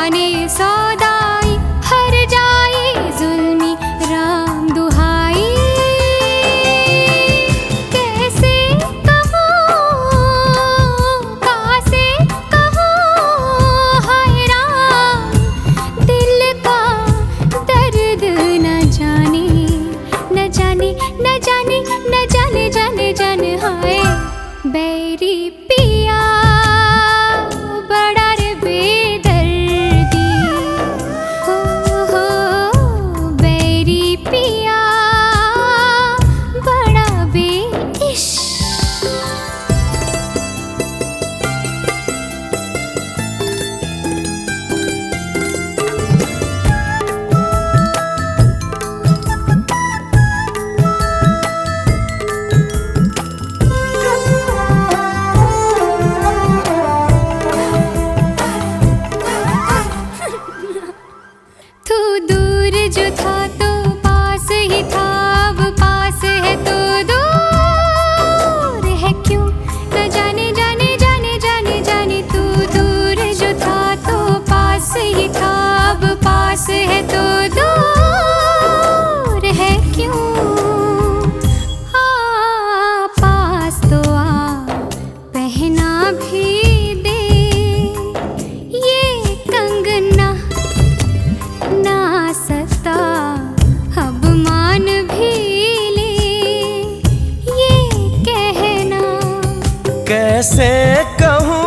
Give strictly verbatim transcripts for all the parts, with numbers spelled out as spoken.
जाने सौदाई हर जाए जुल्मी राम दुहाई। कैसे कहूँ कासे कहूँ हाय राम, दिल का दर्द न जाने न जाने न जाने न जाने जाने जाने हाय। बैरी पिया बड़ा रे बेदर्दी, हो हो बैरी पिया बड़ा बेइश्क। तू दूर जो था तो पास ही था, अब पास है तो दूर है क्यों न जाने जाने जाने जाने जाने। तू दूर जो था तो पास ही था, अब पास है तो दूर है क्यों। आ पास तो आ पहना भी दे ये कंगना, ना सता अब मान भी ले ये कहना। कैसे कहूँ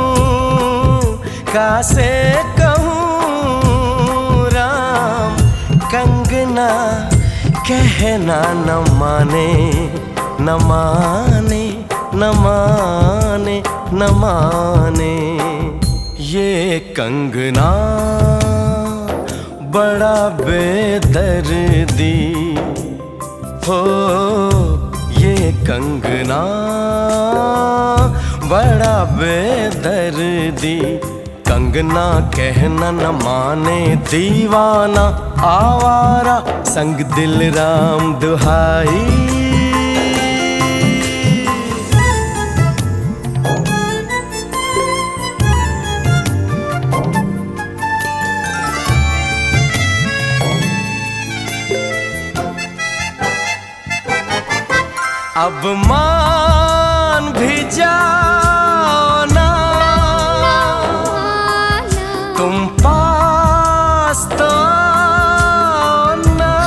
कासे कहूँ राम, कंगना कहना न माने न माने न माने न माने। ये कंगना बड़ा बेदर्दी, हो ये कंगना बड़ा बेदर्दी। कंगना कहना न माने दीवाना आवारा, संग दिल राम दुहाई। अब मान भी जाओ ना तुम पास तो ना।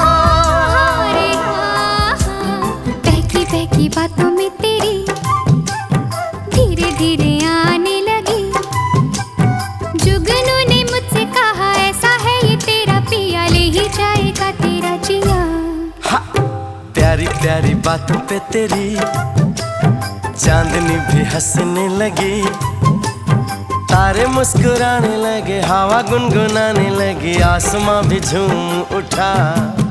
बहकी बहकी बातों में तेरी धीरे धीरे आने लगी। जुगनू ने मुझसे कहा ऐसा है ये तेरा पिया, ले ही जाएगा तेरा जिया। प्यारी प्यारी बातों पे तेरी चांदनी भी हंसने लगी। तारे मुस्कुराने लगे, हवा गुनगुनाने लगी, आसमां भी झूम उठा।